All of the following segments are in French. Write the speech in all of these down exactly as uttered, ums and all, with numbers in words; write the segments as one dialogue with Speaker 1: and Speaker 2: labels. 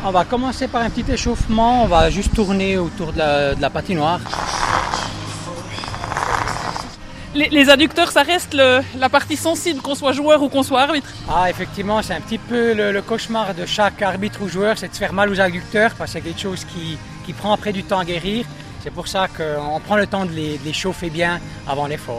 Speaker 1: On va commencer par un petit échauffement, on va juste tourner autour de la, de la patinoire.
Speaker 2: Les, les adducteurs, ça reste le, la partie sensible, qu'on soit joueur ou qu'on soit arbitre.
Speaker 1: Ah, effectivement, c'est un petit peu le, le cauchemar de chaque arbitre ou joueur, c'est de se faire mal aux adducteurs parce que c'est quelque chose qui, qui prend après du temps à guérir. C'est pour ça qu'on prend le temps de les, de les chauffer bien avant l'effort.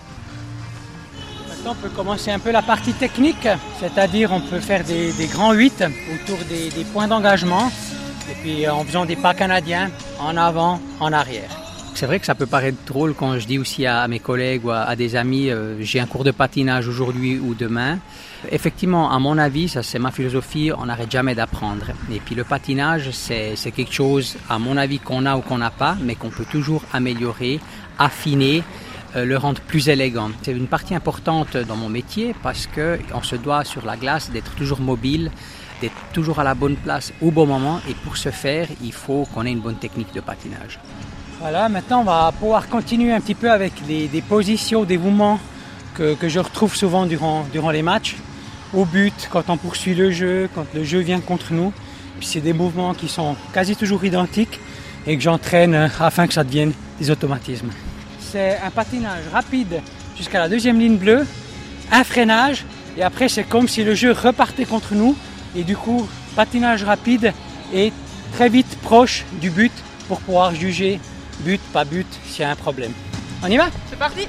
Speaker 1: Maintenant, on peut commencer un peu la partie technique, c'est-à-dire on peut faire des, des grands huit autour des, des points d'engagement et puis en faisant des pas canadiens en avant, en arrière. C'est vrai que ça peut paraître drôle quand je dis aussi à mes collègues ou à, à des amis euh, j'ai un cours de patinage aujourd'hui ou demain. Effectivement, à mon avis, ça c'est ma philosophie, on n'arrête jamais d'apprendre. Et puis le patinage, c'est, c'est quelque chose, à mon avis, qu'on a ou qu'on n'a pas, mais qu'on peut toujours améliorer, affiner, euh, le rendre plus élégant. C'est une partie importante dans mon métier parce qu'on se doit sur la glace d'être toujours mobile, d'être toujours à la bonne place au bon moment. Et pour ce faire, il faut qu'on ait une bonne technique de patinage. Voilà, maintenant on va pouvoir continuer un petit peu avec des, des positions, des mouvements que, que je retrouve souvent durant, durant les matchs. Au but, quand on poursuit le jeu, quand le jeu vient contre nous. Puis c'est des mouvements qui sont quasi toujours identiques et que j'entraîne afin que ça devienne des automatismes. C'est un patinage rapide jusqu'à la deuxième ligne bleue, un freinage et après c'est comme si le jeu repartait contre nous et du coup patinage rapide et très vite proche du but pour pouvoir juger but, pas but, s'il y a un problème. On y va ?
Speaker 2: C'est parti.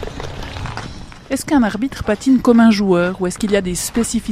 Speaker 2: Est-ce qu'un arbitre patine comme un joueur ou est-ce qu'il y a des spécificités ?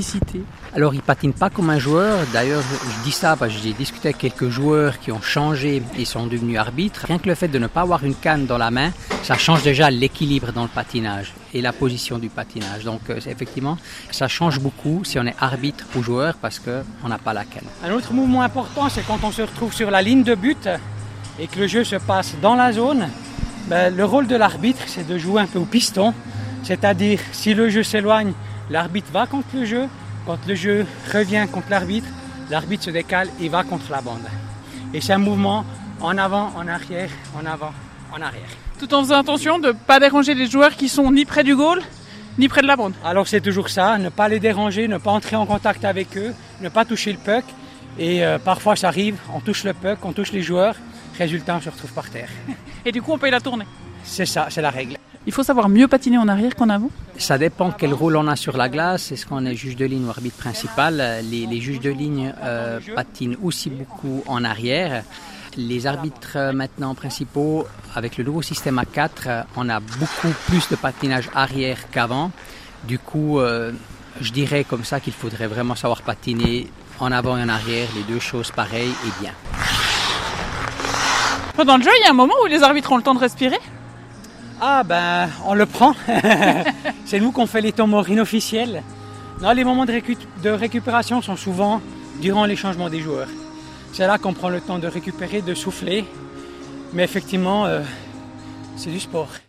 Speaker 1: Alors, il ne patine pas comme un joueur. D'ailleurs, je dis ça parce que j'ai discuté avec quelques joueurs qui ont changé et sont devenus arbitres. Rien que le fait de ne pas avoir une canne dans la main, ça change déjà l'équilibre dans le patinage et la position du patinage. Donc, euh, effectivement, ça change beaucoup si on est arbitre ou joueur parce qu'on n'a pas la canne. Un autre mouvement important, c'est quand on se retrouve sur la ligne de but et que le jeu se passe dans la zone. Ben, le rôle de l'arbitre, c'est de jouer un peu au piston. C'est-à-dire, si le jeu s'éloigne, l'arbitre va contre le jeu. Quand le jeu revient contre l'arbitre, l'arbitre se décale et va contre la bande. Et c'est un mouvement en avant, en arrière, en avant, en arrière.
Speaker 2: Tout en faisant attention de ne pas déranger les joueurs qui sont ni près du goal, ni près de la bande.
Speaker 1: Alors c'est toujours ça, ne pas les déranger, ne pas entrer en contact avec eux, ne pas toucher le puck. Et euh, parfois ça arrive, on touche le puck, on touche les joueurs, résultat on se retrouve par terre.
Speaker 2: Et du coup on paye la tournée.
Speaker 1: C'est ça, c'est la règle.
Speaker 2: Il faut savoir mieux patiner en arrière qu'en avant ?
Speaker 1: Ça dépend quel rôle on a sur la glace. Est-ce qu'on est juge de ligne ou arbitre principal ? Les, les juges de ligne euh, patinent aussi beaucoup en arrière. Les arbitres euh, maintenant principaux, avec le nouveau système A quatre, euh, on a beaucoup plus de patinage arrière qu'avant. Du coup, euh, je dirais comme ça qu'il faudrait vraiment savoir patiner en avant et en arrière, les deux choses pareilles et bien.
Speaker 2: Pendant le jeu, il y a un moment où les arbitres ont le temps de respirer ?
Speaker 1: Ah ben, on le prend. C'est nous qu'on fait les temps morts inofficiels. Non, les moments de, récu- de récupération sont souvent durant les changements des joueurs. C'est là qu'on prend le temps de récupérer, de souffler. Mais effectivement, euh, c'est du sport.